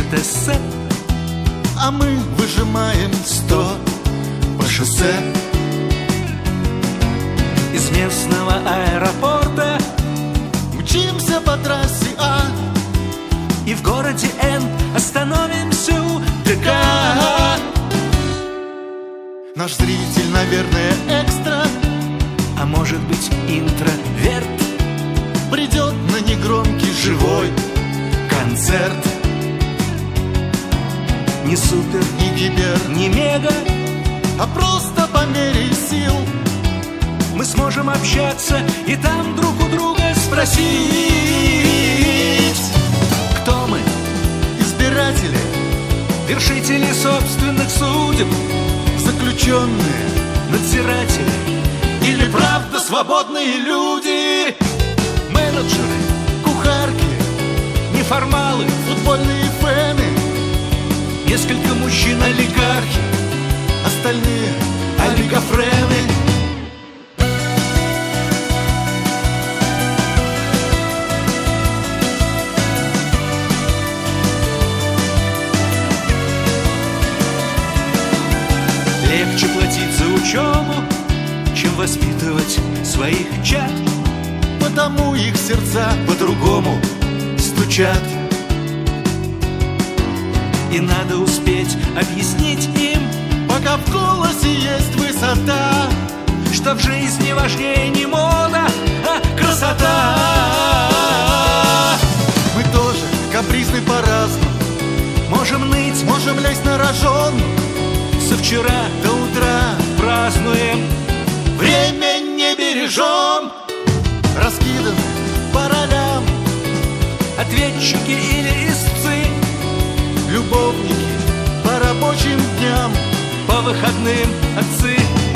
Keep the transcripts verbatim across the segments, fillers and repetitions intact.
пишет эссе, а мы выжимаем сто по шоссе. Из местного аэропорта мчимся по трассе А, и в городе Н остановимся у ДК. Наш зритель, наверное, экстра, а может быть интроверт, придет на негромкий живой концерт. Не супер, Не гипер, не мега, а просто по мере сил мы сможем общаться и там друг у друга спросить, кто мы, избиратели, вершители собственных судеб, заключенные, надзиратели или правда свободные люди, менеджеры, кухарки, неформалы, футбольные фэны, несколько мужчин-олигархи, остальные олигофрены. Легче платить за учебу, чем воспитывать своих чад, потому их сердца по-другому стучат. и надо успеть объяснить им, пока в голосе есть высота, что в жизни важнее не мода, а красота. Мы тоже капризны по-разному, Можем ныть, можем лезть на рожон, со вчера до утра празднуем, время не бережем, раскиданы по ролям, ответчики или истцы, любовники по рабочим дням, по выходным отцы.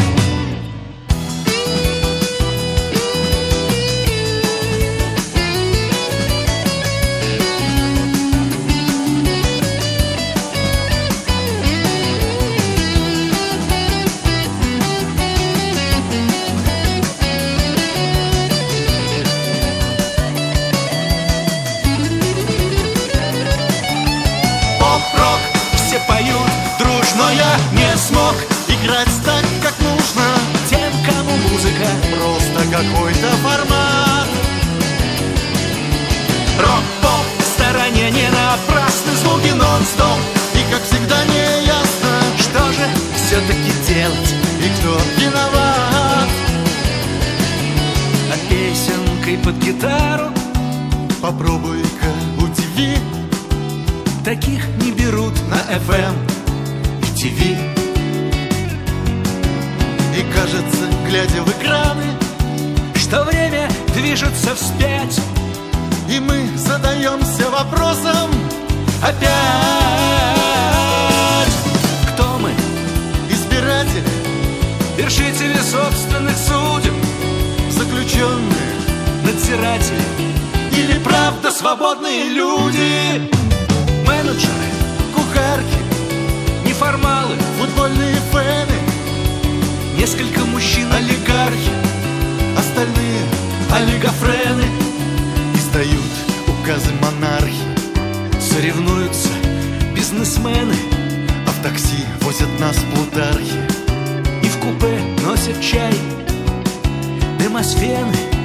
Поп-рок Все поют дружно, но я не смог играть так, как нужно, тем, кому музыка просто какой-то формат. рок-поп в стороне, не напрасны звуки нон-стоп. И как всегда не ясно, Что же все-таки делать? и кто виноват. А песенкой под гитару Попробуй-ка удиви, таких не берут на эф эм и ти ви. И кажется, глядя в экраны, что время движется вспять. и мы задаемся вопросом Опять кто мы? избиратели, Вершители собственных судеб, заключенные надзиратели или правда свободные люди, менеджеры, кухарки, неформалы, футбольные фэны, несколько мужчин, олигархи, остальные олигофрены, издают указы монархи, соревнуются бизнесмены, а в такси возят нас плутархи. и в купе носят чай, демосфены,